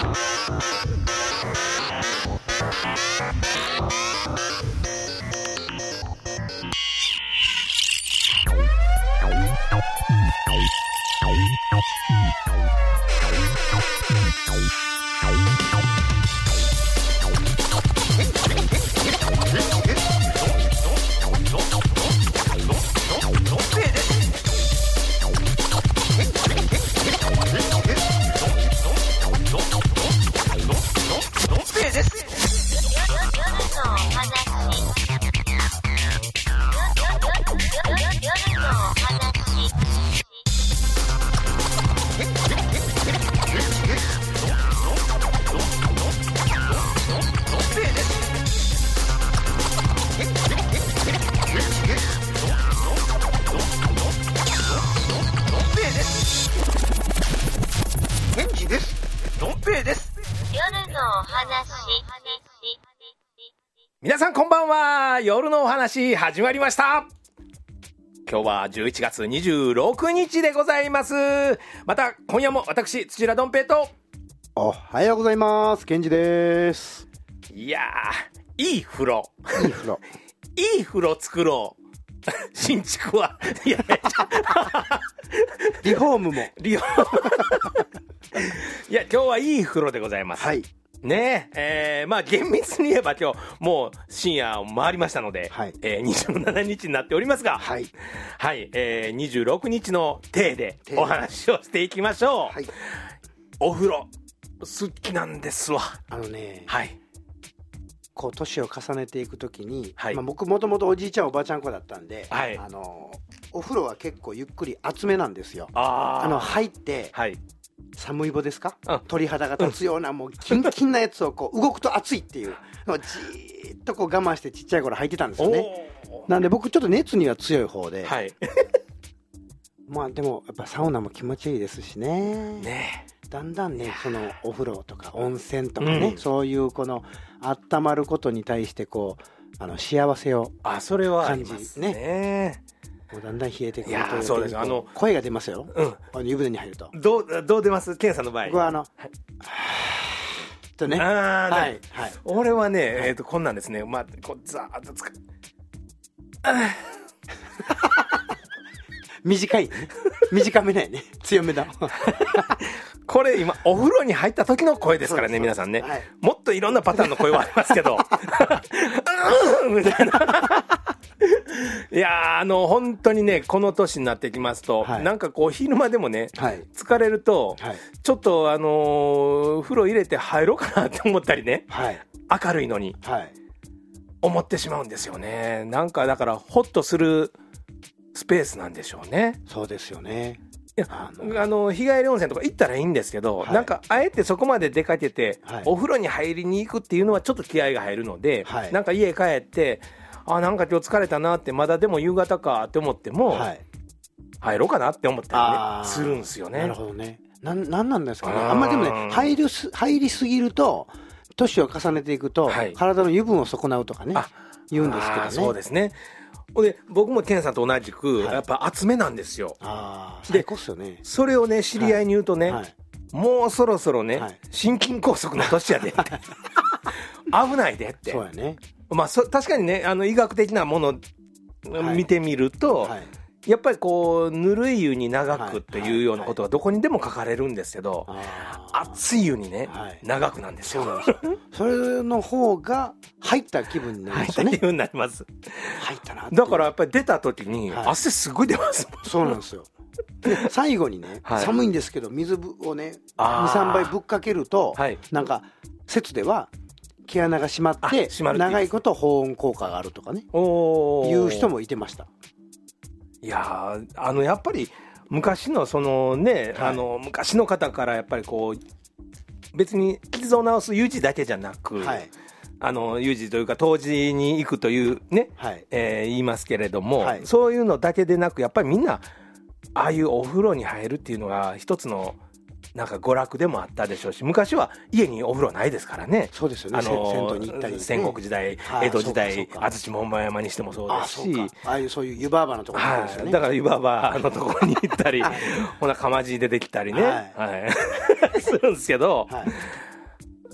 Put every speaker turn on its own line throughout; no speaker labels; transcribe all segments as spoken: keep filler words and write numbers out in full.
皆さんこんばんは。夜のお話始まりました。今日はじゅういちがつにじゅうろくにちでございます。また今夜も私土浦どん平と
おはようございます。ケンジです。
いやーいい風呂
いい風呂
いい風呂作ろう新築はいや
リフォームも
リフォームいや今日はいい風呂でございます。
はい
ねえ、えー、まあ厳密に言えば今日もう深夜を回りましたので、
はい
えー、にじゅうしちにちになっておりますが、
はい、
はい、えー、にじゅうろくにちの体でお話をしていきましょう。はい、お風呂好きなんですわ。
あのね、
はい、
こう年を重ねていくときに、
はい、
まあ、僕もともとおじいちゃんおばあちゃん子だったんで、
はい、
あのお風呂は結構ゆっくり厚めなんですよ。
あ
あの入って、
はい、
寒い棒ですか、
うん、
鳥肌が立つような、もうキンキンなやつをこう動くと熱いっていうのをじーっとこう我慢してちっちゃい頃履いてたんですよね。なんで僕ちょっと熱には強い方で、
はい、
まあでもやっぱサウナも気持ちいいですしね。
ね
だんだんねそのお風呂とか温泉とかね、うん、そういうこの温まることに対してこうあの幸せを
あそれは
感じね。
ね
もうだんだん冷えてくると、い
やそうです、あの
声が出ますよ、
うん、
あの湯船に入ると。
どうどう出ます？ケンさんの場合。
僕はあの、はい、とね、
あ、
はいはい、
俺はね、はい、えーとこんなんですね。まあこうザーッとつか
短いね、短めないね、強めだ
これ今お風呂に入った時の声ですからね、皆さんね、はい、もっといろんなパターンの声はありますけどみたいないやあの本当にねこの年になってきますと、はい、なんかこう昼間でもね、はい、疲れると、はい、ちょっとあのー、風呂入れて入ろうかなって思ったりね、はい、明るいのに、はい、思ってしまうんですよね。なんかだからホッとするスペースなんでしょうね。
そうですよね。
いやあのあの日帰り温泉とか行ったらいいんですけど、はい、なんかあえてそこまで出かけて、はい、お風呂に入りに行くっていうのはちょっと気合が入るので、はい、なんか家帰ってあなんか今日疲れたなってまだでも夕方かって思っても、はい、入ろうかなって思ったりねするんですよね。
なるほどね。な ん, なんなんですかね。あんまりでもね入るす入りすぎると年を重ねていくと、はい、体の油分を損なうとかね言うんですけどね。
そうですね。で僕もケンさんと同じく、はい、やっぱ厚めなんですよ。
あ最高っすよね。
それをね知り合いに言うとね、はい、もうそろそろね、はい、心筋梗塞の年やで危ないでって。
そうやね。
まあ、そ確かにねあの医学的なものを見てみると、はいはい、やっぱりこうぬるい湯に長くっていうようなことがどこにでも書かれるんですけど、はいはい、熱い湯にね、はい、長くなんですよ。そうなんですよ
それの方が入った気分になりますね。
入った気分になります。
入ったなって。
だからやっぱり出た時に汗すごい出ますもん、
はい、そうなんですよ。で最後にね、はい、寒いんですけど水をね にさんばいぶっかけると、はい、なんか説では毛穴が閉まって長いこと保温効果があるとかねいう人もいてました。
いやあのやっぱり昔のそのね、はい、あの昔の方からやっぱりこう別に傷を治す湯治だけじゃなく、はい、あの湯治というか湯治に行くというね、はいえー、言いますけれども、はい、そういうのだけでなくやっぱりみんなああいうお風呂に入るっていうのが一つのなんか娯楽でもあったでしょうし、昔は家にお風呂ないですからね。
そうですよね。あの銭湯に行ったり、ね、
戦国時代、はい、江戸時代安土桃山にしてもそうですし、
あ, ああいうそういう湯婆婆のところに行くんですよね、
はい、だから湯婆婆のところに行ったりほなかまじ出てきたりね、はいはい、するんですけど、はい、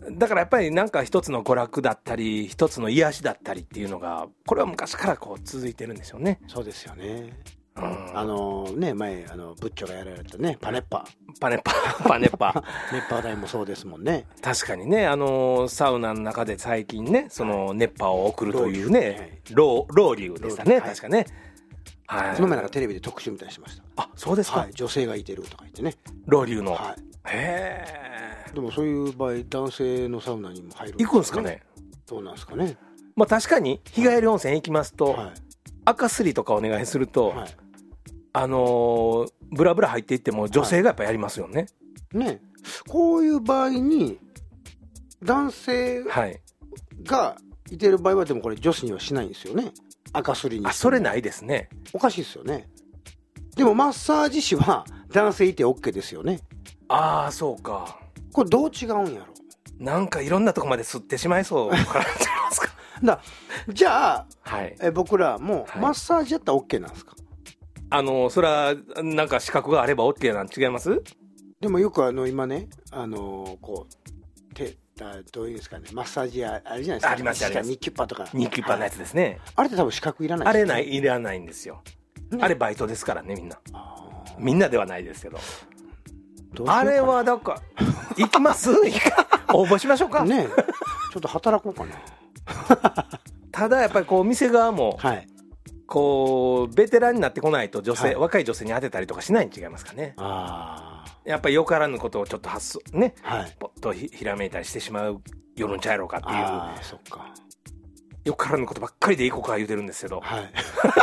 だからやっぱりなんか一つの娯楽だったり一つの癒しだったりっていうのがこれは昔からこう続いてるんですよね。
そうですよね。うん、あのね、前あのブッチョがやられたねパネッパ
パネッパパネッパ
熱波台もそうですもんね。
確かにね、あのサウナの中で最近ねその熱波を送るというねロウリュでしたね、確かね。
はい、その前なんかテレビで特集みたいにしました。
あ、そうですか。
はい、女性がいてるとか言ってね。
ロウリュの。
はい。
へ
え。でもそういう場合男性のサウナにも入る、
ね。行くんですかね。
どうなんですかね。
まあ確かに日帰り温泉行きますと、はい、赤すりとかお願いすると、はい、あのー、ブラブラ入っていっても女性がやっぱやりますよね。
はい、ね。こういう場合に男性がいてる場合はでもこれ女子にはしないんですよね。赤すりに。
あ、それないですね。
おかしいですよね。でもマッサージ師は男性いて OK ですよね。
ああ、そうか。
これどう違うんやろ。
なんかいろんなとこまで吸ってしまいそうからちゃいますか。
だじゃあ、
はい、
え僕らもマッサージやったら OK なんですか。
あのそれはなんか資格があれば OK なん違います？
でもよくあの今ね、あのこう手どういうんですかね、マッサージやあれじゃないですか。
ありますあります。
ニキュッパとか。
ニキュッパのやつですね。
あれって多分資格いらない
です、ね。あれないいらないんですよ。ね、あれバイトですからねみんな。みんなではないですけど。どあれはだから行きます？応募しましょうか。
ね、ちょっと働こうかな。
ただやっぱりこう店側も、はい、こうベテランになってこないと女性、はい、若い女性に当てたりとかしないに違いますかね。あやっぱりよからぬことをちょっと発想ね、はい、ポッと ひ, ひらめいたりしてしまうよるんちゃやろうかっていう。
あそっか。
よからぬことばっかりでいこうか言うてるんですけど。はい。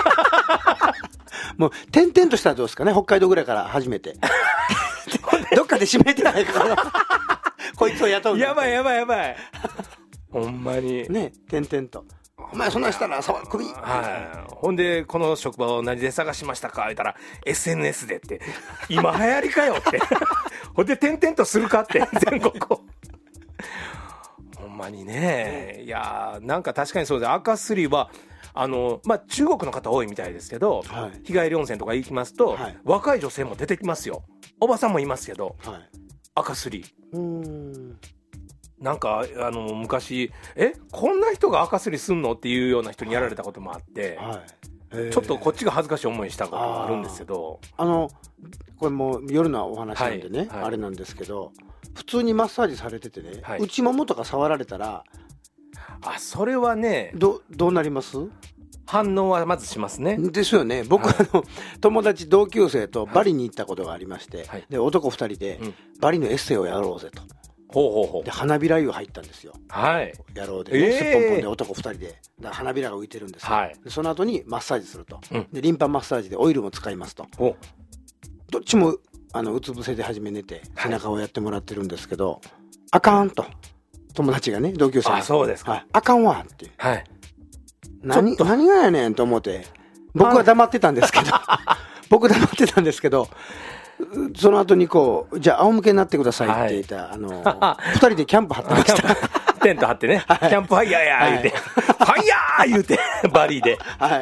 もう点々としたらどうですかね、北海道ぐらいから初めて。どっかで締めてないからこいつを雇う。
やばいやばいやばい。ほんまに。
ね、点々と。お前そんなんしたら首。
はい。ほんでこの職場を何で探しましたか言ったら エスエヌエス でって今流行りかよって。ほんで点々とするかって全国を。ほんまにね。いやなんか確かにそうで赤すりは。あのまあ、中国の方多いみたいですけど、はい、日帰り温泉とか行きますと、はい、若い女性も出てきますよ。おばさんもいますけど、はい、赤すり。うーんなんかあの昔えこんな人が赤すりすんのっていうような人にやられたこともあって、はいはい、ちょっとこっちが恥ずかしい思いしたことがあるんですけど、
あのこれもう夜のお話なんでね、はいはい、あれなんですけど普通にマッサージされててね、はい、内ももとか触られたら
あそれはね
ど, どうなります？
反応はまずしますね。
ですよね。僕、はい、あの友達同級生とバリに行ったことがありまして、はい、で男ふたりで、うん、バリのエッセイをやろうぜと。ほうほうほう。で花びら湯入ったんですよ。はい。やろうで、ね、えー、すっぽんぽんで男ふたりで、だ花びらが浮いてるんですよ。はい。でその後にマッサージすると、うん、でリンパマッサージでオイルも使いますと。どっちもあのうつ伏せで始め寝て背中をやってもらってるんですけど、はい、あかんと。友達がね、同級生が。
あ、そうですか。
はい、あかんわって。はい。何、何がやねんと思って、僕は黙ってたんですけど、僕黙ってたんですけど、その後にこう、じゃあ仰向けになってくださいって言った、はい、あの、二人でキャンプ張ってました。
テント張ってね、はい、キャンプファイヤーやー言うて、はい、ファイヤー言うて、バリーで。はい。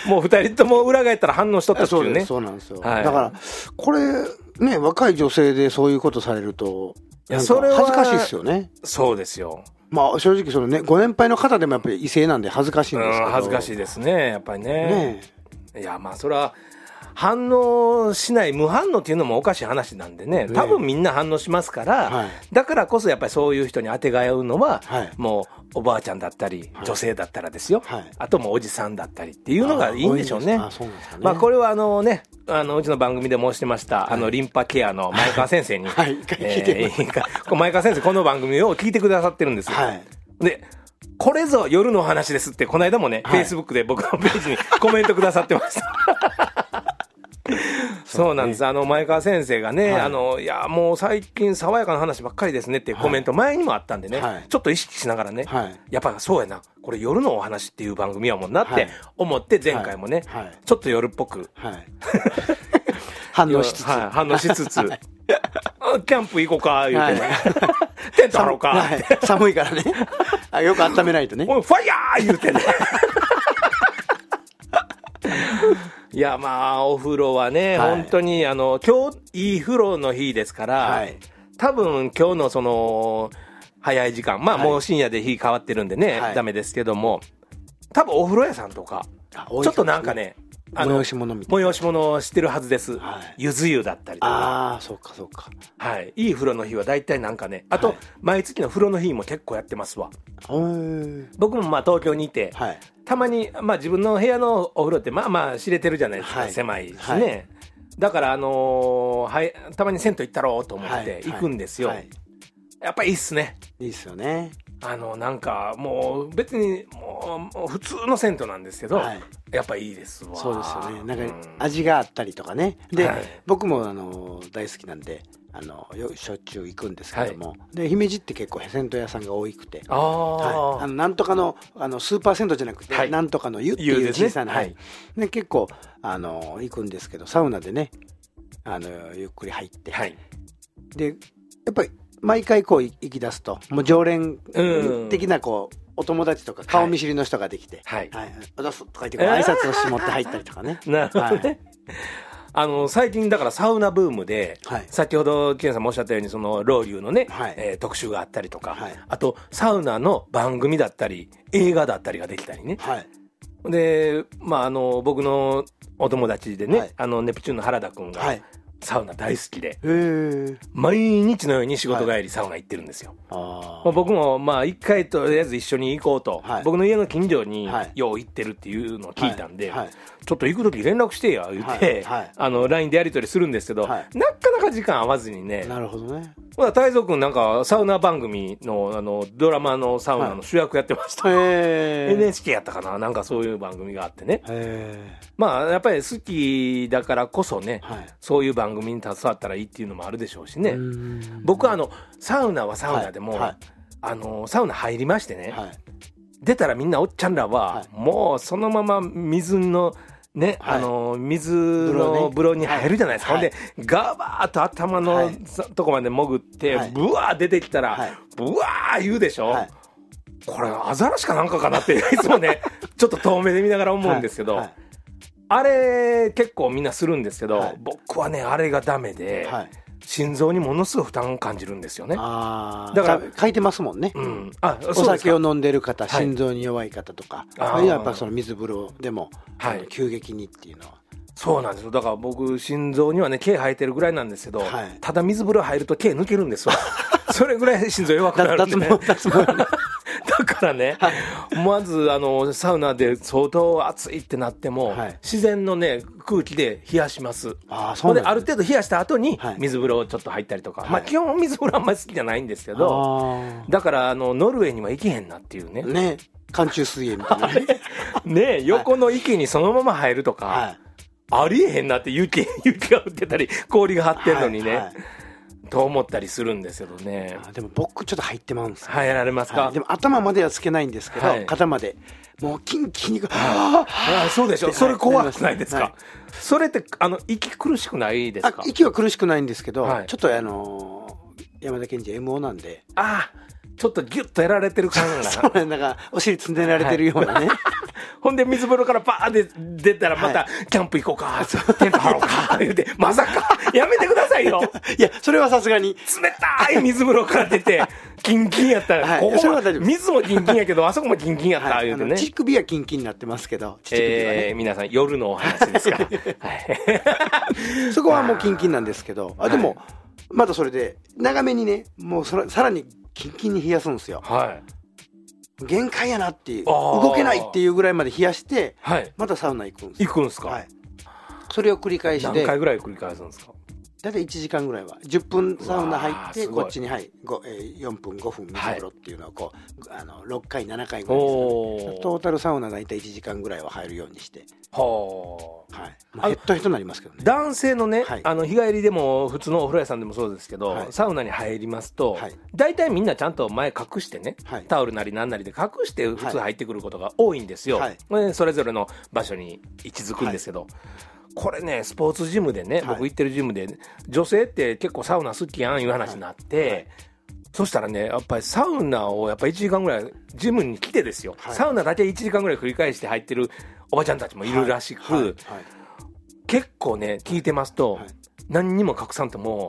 もう二人とも裏返ったら反応しとったっていうね。
そうなんですよ。はい、だから、これ、ね、若い女性でそういうことされると、いやそれは恥ずかしいですよね。
そうですよ。
まあ正直そのねご年配の方でもやっぱり異性なんで恥ずかしいんですけど。
恥ずかしいですねやっぱりね。ねいやまあそれは反応しない無反応っていうのもおかしい話なんでね、多分みんな反応しますから、はい、だからこそやっぱりそういう人に当てがえうのは、はい、もうおばあちゃんだったり、はい、女性だったらですよ、はい、あともうおじさんだったりっていうのがいいんでしょうね。ああそうなんですかね。まあこれはあのねあのうちの番組で申してました、はい、あのリンパケアの前川先生に、はい、聞いてます。前川先生この番組を聞いてくださってるんですよ。はい、でこれぞ夜のお話ですってこの間もね、はい、Facebook で僕のページにコメントくださってました。そうなんです。あの前川先生がね、はい、あのいやもう最近爽やかな話ばっかりですねっていうコメント前にもあったんでね、はい、ちょっと意識しながらね、はい、やっぱそうやなこれ夜のお話っていう番組はもんなって思って前回もね、はいはい、ちょっと夜っぽく、はい、
反応しつつ、
はい、反応しつつ、はい、キャンプ行こうか言うてね、はい、テント張ろうか、はい、
寒いからねよく温めないとね、
ファイヤー言うてね。いやまあお風呂はね、はい、本当にあの今日いい風呂の日ですから、はい、 多分今日のその早い時間、まあもう深夜で日変わってるんでね、はい、ダメですけども、多分お風呂屋さんとか、ね、ちょっとなんかね、
あの催し物みたいな。
催し物をしてるはずです。はい、ゆず湯だったりとか。
ああ、そうかそうか。
はい。いい風呂の日は大体なんかね、あと、はい、毎月の風呂の日も結構やってますわ。僕もまあ東京にいて、はい、たまに、まあ自分の部屋のお風呂ってまあまあ知れてるじゃないですか。はい、狭いしね。はい、だからあのー、はい、たまに銭湯行ったろうと思って行くんですよ。はいはい、やっぱりいいっすね。
いいっすよね。
あのなんかもう別にもう普通の銭湯なんですけど、はい、やっぱいいですわ。
そうですよね。なんか味があったりとかね。で、はい、僕もあの大好きなんで、あのしょっちゅう行くんですけども、はい、で姫路って結構銭湯屋さんが多くて、あ、はい、あのなんとかのあのスーパー銭湯じゃなくて、はい、なんとかの湯っていう小さな、ね、はい、で結構あの行くんですけど、サウナでね、あのゆっくり入って、はい、でやっぱり毎回こう行き出すと、もう常連的なこうお友達とか顔見知りの人ができて、はい、はい、おだすとか言って挨拶をして持って入ったりとかね。
なるほどね。はい、あの最近だからサウナブームで、はい、先ほどケンさんもおっしゃったようにそのロウリュのね、はい、えー、特集があったりとか、はい、あとサウナの番組だったり映画だったりができたりね。はい、で、まああの僕のお友達でね、はい、あのネプチューンの原田くんが、はい、サウナ大好きで、毎日のように仕事帰りサウナ行ってるんですよ。はい、僕もまあ一回とりあえず一緒に行こうと、はい、僕の家の近所によう行ってるっていうのを聞いたんで、はいはい、ちょっと行くとき連絡してや言って、はいはい、あの ライン でやり取りするんですけど、はい、なかなか時間合わずにね。
なるほどね。
太蔵君なんかサウナ番組 の, あのドラマのサウナの主役やってました。はい、エヌエイチケー やったかな、なんかそういう番組があってね。まあやっぱり好きだからこそね、はい、そういう番組に携わったらいいっていうのもあるでしょうしね。僕はあのサウナはサウナでも、はいはい、あのサウナ入りましてね、はい、出たらみんなおっちゃんらは、はい、もうそのまま水のね、はい、あの水の風呂に入るじゃないですか。ほん、はい、でガバーッと頭の、はい、とこまで潜って、はい、ブワー出てきたら、はい、ブワー言うでしょ、はい、これアザラシかなんかかなっていつもねちょっと遠目で見ながら思うんですけど、はいはい、あれ結構みんなするんですけど、はい、僕はねあれがダメで、はい、心臓にものすごい負担を感じるんですよね。
あ、だから書いてますもんね、うん、あ、お酒を飲んでる方、心臓に弱い方とか、はい、やっぱその水風呂でも、はい、急激にっていうのは
そうなんですよ。だから僕心臓にはね毛生えてるぐらいなんですけど、はい、ただ水風呂入ると毛抜けるんですわそれぐらい心臓弱くなるんで、ね、脱毛脱毛だからね、はい、まずあのサウナで相当暑いってなっても、はい、自然のね空気で冷やします。あ、そうなんですね。である程度冷やした後に水風呂ちょっと入ったりとか、はい、まあ基本水風呂あんまり好きじゃないんですけど、だからあのノルウェーには行けへんなっていうね。
ね、寒中水泳みたいな
ね横の池にそのまま入るとか、はい、ありえへんなって、雪雪が降ってたり氷が張ってんのにね、はいはい、と思ったりするんですけどね。
あ、でも僕ちょっと入ってまうんですよ、ね、
入られますか。
はい、でも頭まではつけないんですけど、はい、肩までもうキンキンにあ
あ、そうでしょ。それ怖くないですか、はい、それってあの息苦しくないですか。
あ、息は苦しくないんですけど、はい、ちょっとあのー、山田賢治 エムオー なんで、
ああちょっとギュッとやられてる感が
そうね、なんかお尻積んでられてるようなね、はい、
ほんで水風呂からバーンで出たらまたキャンプ行こうか、はい、テント張ろうか言うて、まさかやめてくださいよ
いやそれはさすがに
冷たい水風呂から出てキンキンやったら、はい、ここは水もキンキンやけどあそこもキンキンやった、はい、言うてね。
乳首はキンキンになってますけど、乳首はね、
えー、皆さん夜のお話ですから、はい、
そこはもうキンキンなんですけど、あでも、はい、またそれで長めにね、もうそらさらにキンキンに冷やすんですよ、はい、限界やなっていう、動けないっていうぐらいまで冷やして、はい、またサウナ行くんですよ。
行くんですか、はい、
それを繰り返しで
何回ぐらい繰り返すんですか。
だいたいいちじかんぐらいはじゅっぷんサウナ入ってこっちに、はい、えー、よんぷんごふん水風呂っていうのをこう、はい、あのろっかいななかいぐらいですかね。トータルサウナだいたいいちじかんぐらいは入るようにして、はあ、はい、まあ、ヘッドヘッドになりますけどね。
男性のね、はい、あの日帰りでも普通のお風呂屋さんでもそうですけど、はい、サウナに入りますと、はい、大体みんなちゃんと前隠してね、はい、タオルなりなんなりで隠して普通入ってくることが多いんですよ、はいはい、それぞれの場所に位置づくんですけど、はい、これねスポーツジムでね、僕行ってるジムで、ね、女性って結構サウナ好きやんいう話になって、はいはい、そしたらねやっぱりサウナをやっぱいちじかんぐらいジムに来てですよ、はい、サウナだけいちじかんぐらい繰り返して入ってるおばちゃんたちもいるらしく、はいはいはい、結構ね聞いてますと、はい、何にも隠さんともう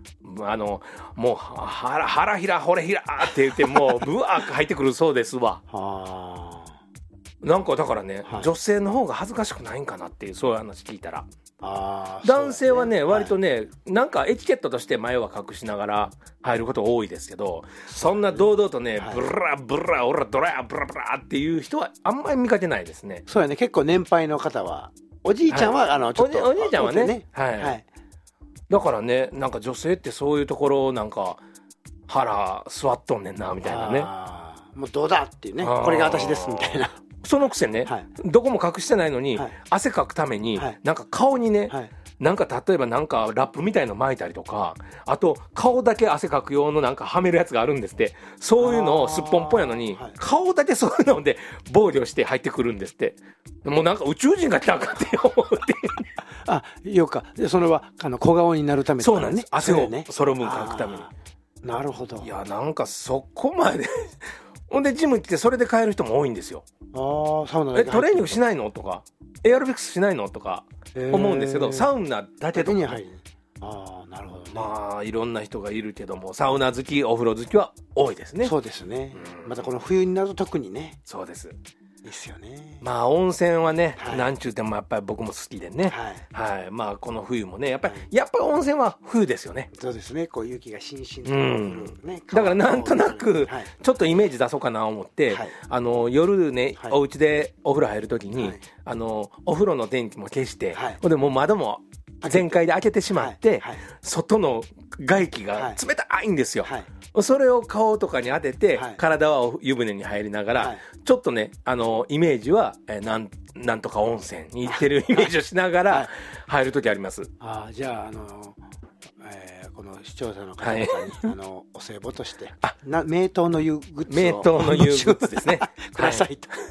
あのもう腹腹ひらほれひらって言ってもうブワーッ入ってくるそうですわ。
あ
なんかだからね、はい、女性の方が恥ずかしくないんかなっていうそういう話聞いたら、あ男性はね、ね割とね、はい、なんかエチケットとして前は隠しながら入ること多いですけど、そんな堂々とね、はい、ブラブラオラドラブラブラっていう人はあんまり見かけないですね。
そうやね、結構年配の方は、おじいちゃんは、はい、あのちょっと
お, おじいちゃんはね、
ね、
はい、はい、だからね、なんか女性ってそういうところなんか腹座っとんねんなみたいなね、
あもうどうだっていうね、これが私ですみたいな。
そのくせね、はい、どこも隠してないのに、はい、汗かくために、はい、なんか顔にね、はい、なんか例えばなんかラップみたいの巻いたりとか、あと顔だけ汗かく用のなんかはめるやつがあるんですって。そういうのをすっぽんぽんやのに、はい、顔だけそういうので防御して入ってくるんですって。もうなんか宇宙人が来たかって思うっていう、ね、
あ、よか、それはあの小顔になるためとか、ね、
そうなんです。汗をその分かくために。
なるほど。
いや、なんかそこまでほんでジム来てそれで帰る人も多いんですよ。
あサウナ
えトレーニングしないのとか、エアロビクスしないのとか思うんですけど、サウナだけとか、ね、
入る。あなるほどね。
まあいろんな人がいるけども、サウナ好きお風呂好きは多いですね。
そうですね、うん、またこの冬になると特にね。
そうです
ですよね。
まあ温泉はね、はい、なんちゅうてもやっぱり僕も好きでね、はい、はい、まあこの冬もねやっぱり、はい、やっぱり温泉は冬ですよね。
そうですね、こう雪がしんしんと、
うんね、だからなんとなくちょっとイメージ出そうかなと思って、はい、あの夜ね、はい、お家でお風呂入るときに、はい、あのお風呂の電気も消して、はい、ほんでもう窓も全開で開けてしまって、はいはい、外の外気が冷たいんですよ、はいはい、それを顔とかに当てて、はい、体は湯船に入りながら、はい、ちょっとねあのイメージは、えー、なんなんとか温泉に行ってるイメージをしながら入るときあります、はい、
あじゃあ、あのえー、この視聴者の方々に、はい、あのお歳暮としてあな名湯の湯グッズを
名湯の湯グッズですね
くださいと、はい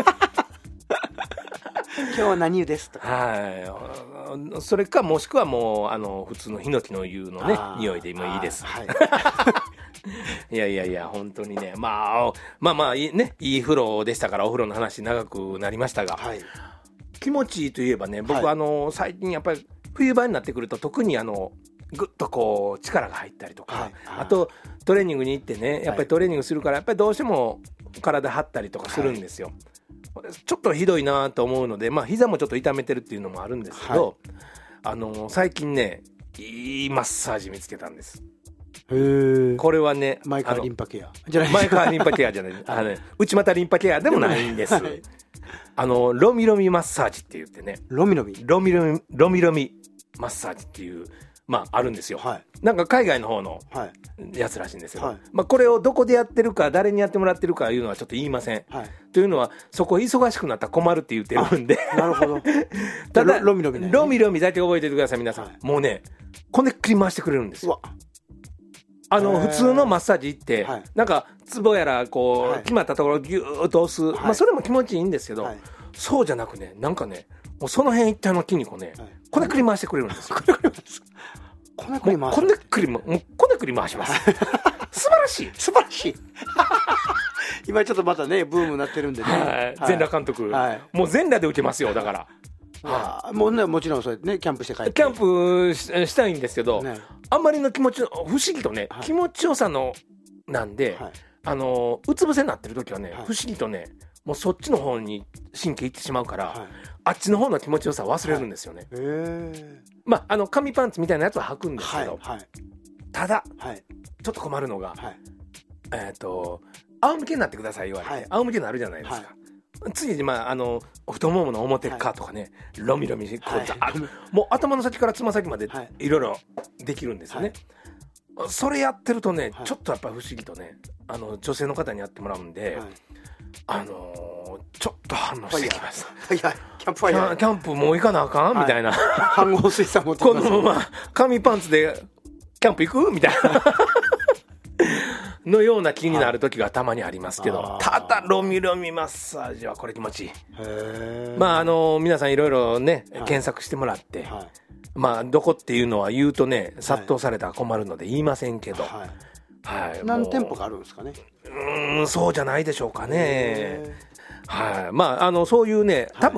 今日は何湯ですとか、
はい、それかもしくはもうあの普通のヒノキの湯のね匂いでもいいです、はい、いやいやいや本当にね、まあ、まあまあねいい風呂でしたからお風呂の話長くなりましたが、はい、気持ちいいといえばね僕、はい、あの最近やっぱり冬場になってくると特にあのぐっとこう力が入ったりとか、はい、あとトレーニングに行ってねやっぱりトレーニングするからやっぱりどうしても体張ったりとかするんですよ、はいちょっとひどいなと思うので、まあ膝もちょっと痛めてるっていうのもあるんですけど、はい、あの最近ねいいマッサージ見つけたんです。
へー。
これはね
前川リンパケア
じゃない前川リンパケアじゃないあの、ね、内股リンパケアでもないんです、はい、あのロミロミマッサージって言ってね
ロミロミ
ロミロミロミロミマッサージっていうまああるんですよ、はい、なんか海外の方のやつらしいんですよ、はいまあ、これをどこでやってるか誰にやってもらってるかいうのはちょっと言いません、はい、というのはそこ忙しくなったら困るって言ってるんで
なるほどただロミロミ、ね、
ロミロミだけ覚えておいてください皆さん、はい、もうねこねっくり回してくれるんですよ。あの普通のマッサージ行って、はい、なんかツボやらこう、はい、決まったところをギューッと押す、はいまあ、それも気持ちいいんですけど、はい、そうじゃなくねなんかねもうその辺一帯の筋肉をね、はい、こねっくり回してくれるんですよ。
こねくり回す。
こねくりもうこねくり回します。素晴らしい
素晴らしい。今ちょっとまたねブームになってるんでね。はい
はい、全裸監督、はい、もう全裸で受けますよだから。
はあ、もうねもちろんそうやってねキャンプして帰って
キャンプ し, したいんですけど、ね、あんまりの気持ち不思議とね、はい、気持ちよさのなんで、はい、あのうつ伏せになってる時はね、はい、不思議とねもうそっちの方に神経いってしまうから、はい、あっちの方の気持ちよさ忘れるんですよね、はい、へまああの紙パンツみたいなやつは履くんですけど、はいはい、ただ、はい、ちょっと困るのが、はい、えっ、ー、と仰向けになってください言われて、はい、仰向けになるじゃないですか、はい、次に、まあ、あの太ももの表側とかね、はい、ロミロミこう、はい、もう頭の先からつま先までいろいろできるんですよね、はい、それやってるとね、はい、ちょっとやっぱり不思議とねあの女性の方にやってもらうんで、はい、あのー、ちょっと反応してきます。
いやキャンプファイヤー
キャンプもう行かなあかん、はい、みたいな
反応水産持ってきます。
このまま紙パンツでキャンプ行くみたいなのような気になる時がたまにありますけど、はい、ただロミロミマッサージはこれ気持ちいい。へまああの皆さんいろいろね、はい、検索してもらって、はい、まあどこっていうのは言うとね殺到されたら困るので言いませんけど、はいはい、
何店舗かあるんですかね。
うーんそうじゃないでしょうかね。はい、まああのそういうね多分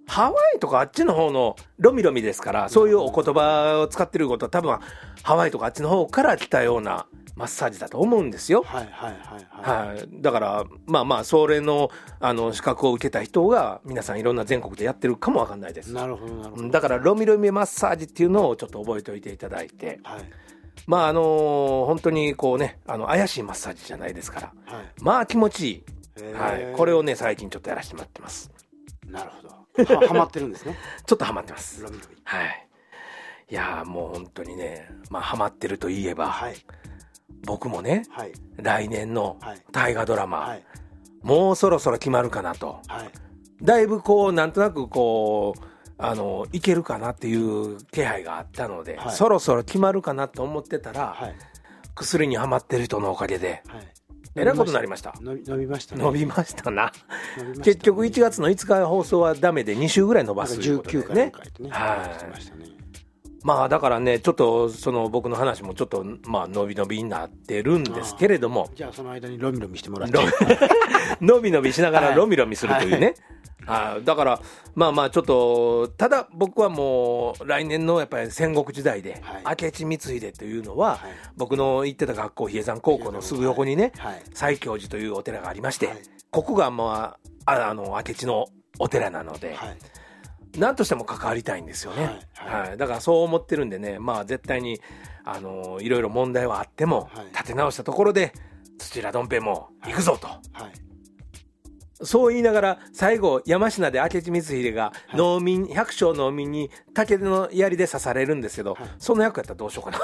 ハワイとかあっちの方のロミロミですから、そういうお言葉を使ってることは多分ハワイとかあっちの方から来たようなマッサージだと思うんですよ。
はいはいはいはい。
はい。だから、まあまあ、それの、あの、資格を受けた人が、皆さんいろんな全国でやってるかもわかんないです。
なるほど、なるほど。
だから、ロミロミマッサージっていうのをちょっと覚えておいていただいて、はい。まあ、あのー、本当にこうね、あの、怪しいマッサージじゃないですから、はい。まあ、気持ちいい。はい。これをね、最近ちょっとやらせてもらってます。
なるほど。は, はまってるんですね。
ちょっとはまってます。ロミロミ。はい。いやー、もう本当にね、まあ、はまってるといえば、はい。僕もね、はい、来年の大河ドラマ、はい、もうそろそろ決まるかなと、はい、だいぶこうなんとなくこうあのいけるかなっていう気配があったので、はい、そろそろ決まるかなと思ってたら、はい、薬にはまってる人のおかげで、はい、えらいことになりました。
伸びましたね。
伸びましたな。結局いちがつのいつか放送はダメでに週ぐらい伸ばすということでね。じゅうきゅうかなんかってね。はい。してましたね。まあだからね、ちょっとその僕の話もちょっとまあ伸び伸びになってるんですけれども、
じゃあその間にロミロミしてもらって
伸び伸びしながらロミロミするというね、はいはい、だからまあまあちょっとただ僕はもう来年のやっぱり戦国時代で、はい、明智光秀というのは、はい、僕の行ってた学校比叡山高校のすぐ横にね、はい、西教寺というお寺がありまして、はい、ここがまああの明智のお寺なので、はい、何としても関わりたいんですよね、はいはいはい、だからそう思ってるんでね、まあ絶対にあのいろいろ問題はあっても、はい、立て直したところで土浦どん兵衛も行くぞと、はいはい、そう言いながら最後山科で明智光秀が農民、はい、百姓農民に竹の槍で刺されるんですけど、はい、その役やったらどうしようかな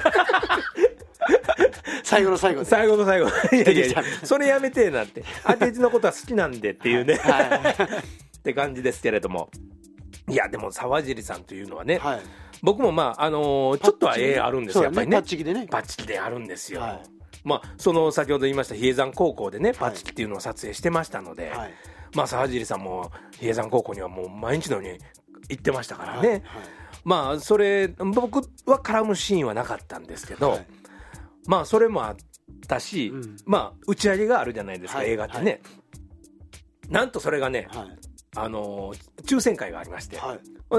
最後の最後で
最後の最後いやいやいやそれやめてえなって明智のことは好きなんでっていうね、はいはい、って感じですけれども、いやでも沢尻さんというのはね、はい、僕もまああのー、ちょっとは絵あるんですよ、やっぱりね、
パッチキでね
パッチキであるんですよ、はい、まあその先ほど言いました比叡山高校でねパッチキっていうのを撮影してましたので、はい、まあ沢尻さんも比叡山高校にはもう毎日のように行ってましたからね、はいはい、まあそれ僕は絡むシーンはなかったんですけど、はい、まあそれもあったし、うん、まあ打ち上げがあるじゃないですか、はい、映画ってね、はい、なんとそれがね、はい、あの抽選会がありまして、はい、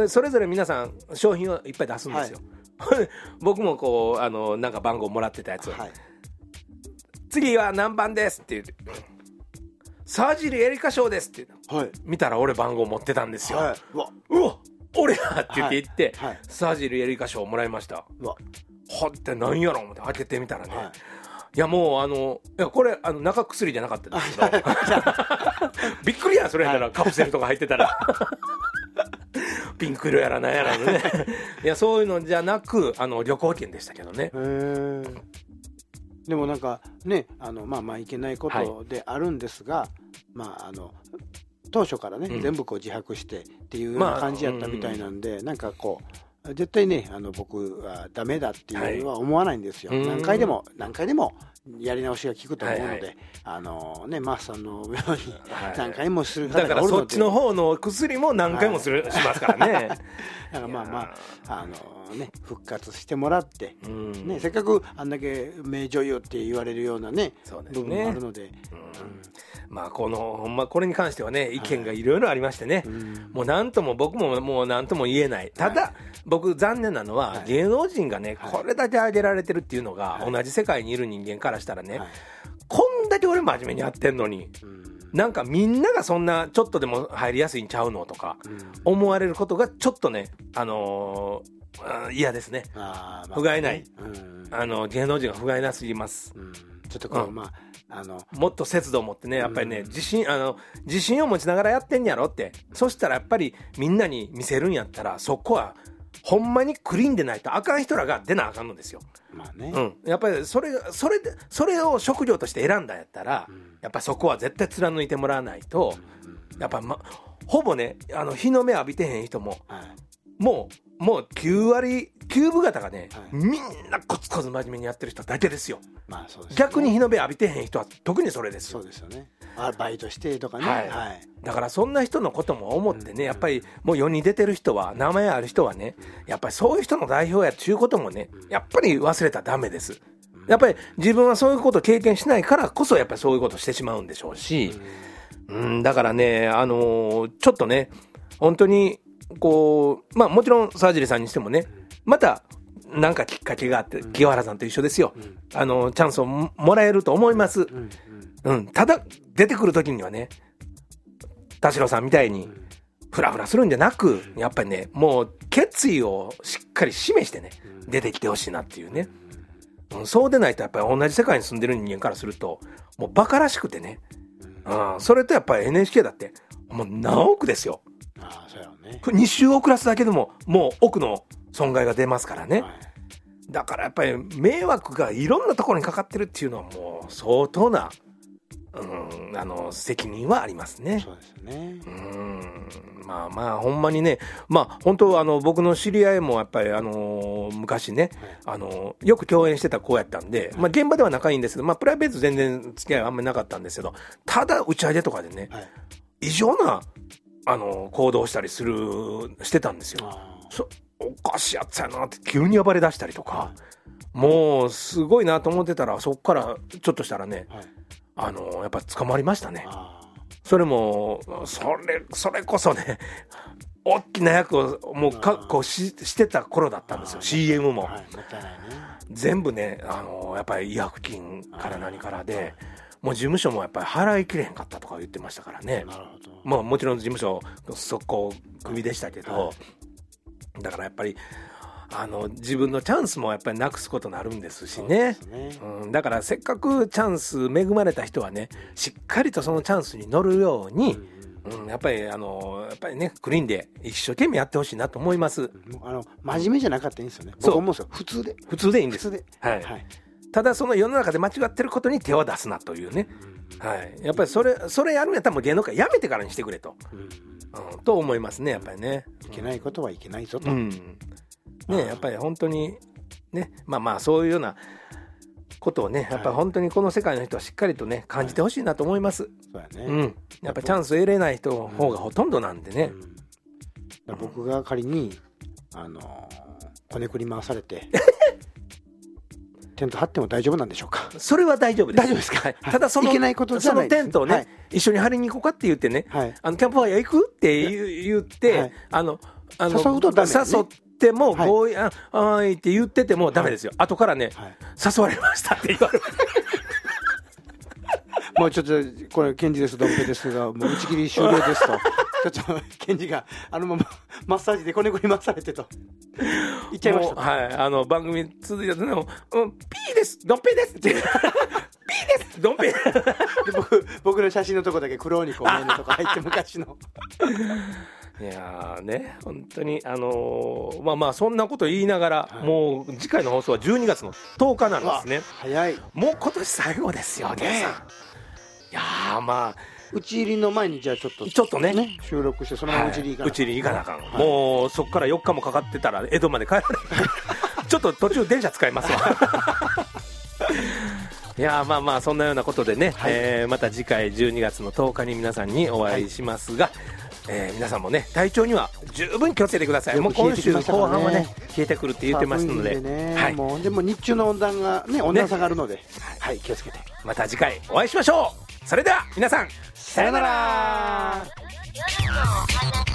それぞれ皆さん商品をいっぱい出すんですよ、はい、僕もこうあのなんか番号もらってたやつを、はい、次は何番ですって言って沢尻エリカ賞ですって、はい、見たら俺番号持ってたんですよ、はい、うわうわ俺やって言って言って、はいはい、沢尻エリカ賞をもらいました。うわはって何やろ思って開けてみたらね、はい、いやもうあのいやこれあの中薬じゃなかったですけどびっくりやそれやったら、はい、カプセルとか入ってたらピンク色やらなんやらのねいやそういうのじゃなくあの旅行券でしたけどね。へー、
でもなんかねあのまあまあいけないことであるんですが、はい、まああの当初からね、うん、全部こう自白してっていうような感じやったみたいなんで、まあうん、なんかこう絶対ねあの僕はダメだっていうのは思わないんですよ、はい、何回でも何回でもやり直しが効くと思うので、はいはい、あのねマースさんのように何回もする方がおるので、
だからそっちの方の薬も何回もする、はい、しますからね
だからまあまああのね復活してもらって、ね、せっかくあんだけ名女優って言われるようなね部分もあるので、うん
まあこのほんまこれに関してはね意見がいろいろありましてね、はい、もう何とも僕ももう何とも言えない。ただ、はい、僕残念なのは、はい、芸能人がねこれだけ上げられてるっていうのが、はい、同じ世界にいる人間からしたらね、はい、こんだけ俺真面目にやってんのに、うん、なんかみんながそんなちょっとでも入りやすいんちゃうのとか、うん、思われることがちょっとねあのー、嫌ですね。あ、まあ、不甲斐ない、うん、あの芸能人が不甲斐なすぎます、うん、
ちょっとこう、うん、まああの
もっと節度を持ってねやっぱりね、うん、自信あの自信を持ちながらやってんやろって。そしたらやっぱりみんなに見せるんやったらそこはほんまにクリーンでないとあかん人らが出なあかんのですよ。まあね、うん、やっぱりそれそれでそれを職業として選んだやったら、うん、やっぱりそこは絶対貫いてもらわないと、うん、やっぱ、ま、ほぼねあの日の目浴びてへん人も、はい、もうもうきゅうわりきゅうぶ方がね、はい、みんなコツコツ真面目にやってる人だけですよ。まあそうですね、逆に日の目浴びてへん人は特にそれです。
そうですよね。あバイトしてとかね、
はいはい、だからそんな人のことも思ってね、うん、やっぱりもう世に出てる人は名前ある人はね、うん、やっぱりそういう人の代表やっていうこともね、うん、やっぱり忘れたらダメです、うん、やっぱり自分はそういうことを経験しないからこそやっぱりそういうことをしてしまうんでしょうし、うん、うんだからねあのー、ちょっとね本当にこう、まあもちろん沢尻さんにしてもね、またなんかきっかけがあって、清原さんと一緒ですよ、うん、あのチャンスをもらえると思います、うんうんうん、ただ出てくる時にはね、田代さんみたいにフラフラするんじゃなく、やっぱりね、もう決意をしっかり示してね、出てきてほしいなっていうね、うん、そうでないとやっぱり同じ世界に住んでる人間からするともうバカらしくてね、うん、それとやっぱり エヌエイチケー だってもう何億ですよ。
ああ、そうやね。
に週遅らすだけでももう億の損害が出ますからね、はい、だからやっぱり迷惑がいろんなところにかかってるっていうのはもう相当な、うん、あの責任はありますね。
そうですね。
うん、まあまあほんまにね、まあ本当あの僕の知り合いもやっぱりあの昔ね、はい、あのよく共演してた子やったんで、まあ現場では仲いいんですけど、まあプライベート全然付き合いはあんまりなかったんですけど、ただ打ち上げとかでね、はい、異常なあの行動したりするしてたんですよ。そおかしいやつやなって急に暴れ出したりとか、はい、もうすごいなと思ってたら、そっからちょっとしたらね、はい、あのやっぱ捕まりましたね。それもそれそれこそね、大きな役をもう確保 し, してた頃だったんですよ。 シーエム も、はい、もったいないね、全部ね、あのやっぱり違約金から何からで、もう事務所もやっぱり払いきれへんかったとか言ってましたからね。なるほど。まあもちろん事務所速攻クビでしたけど、はい、だからやっぱりあの自分のチャンスもやっぱりなくすことになるんですし ね, ですね、うん、だからせっかくチャンス恵まれた人はね、しっかりとそのチャンスに乗るように、うんうん、やっぱりあのやっぱりね、クリーンで一生懸命やってほしいなと思います。
あの真面目じゃなかったらいいんですよね。僕思うんですよ。普通で
普通でいいんです。普通で、はいはい、ただその世の中で間違ってることに手を出すなというね、はい、やっぱりそれそれやるんやったらもう芸能界やめてからにしてくれと、うんうん、と思いますね。やっぱりね、
いけないことはいけないぞと、
うんね、やっぱり本当にね、まあまあそういうようなことをね、やっぱり本当にこの世界の人はしっかりとね感じてほしいなと思います、はい、そうやね、うん、やっぱりチャンス得れない人の方がほとんどなんでね、うんうん、
だ僕が仮にあのこねくり回されてテント張っても大丈夫なんでしょうか。
それは大丈夫です。
大丈夫ですか、はい、
ただその
いけないことじゃないです、
そのテントをね、はい、一緒に張りに行こうかって言ってね、はい、あのキャンプファイヤー行くって言って、はい、あのあの
誘うとダメ、ね、
誘っても、はい、こうああーいって言っててもダメですよ、はい、後からね、はい、誘われましたって言われる
もうちょっとこれケンジです、ドンペですが、もう打ち切り終了ですとちょっとケンジがあのままマッサージでこねくり回されてと言っちゃいました。
はい、あの番組続いてでも、うん、ピーです、ドンペですってピーですドンペで
僕, 僕の写真のとこだけ黒にこうメニューとか入って昔の
いやーね、本当にあのー、まあまあそんなこと言いながら、はい、もう次回の放送はじゅうにがつのとおかなんですね。
早い。
もう今年最後ですよね。いやー、まあ
打ち入りの前にじゃあちょっと
ちょっと ね, ね
収録してそのまま打ち入り行かな、はい、
打ち入り行かなあかん、はい、もうそこからよっかもかかってたら江戸まで帰られるちょっと途中電車使いますわいやまあまあそんなようなことでね、はい、えー、また次回じゅうにがつのとおかに皆さんにお会いしますが、はい、えー、皆さんもね体調には十分気をつけてください。もう今週後半はね冷えてくるって言ってますので、
ね、はい、もうでも日中の温暖がね温暖差があるので、ね、はい、気をつけて
また次回お会いしましょう。それでは皆さんさよなら。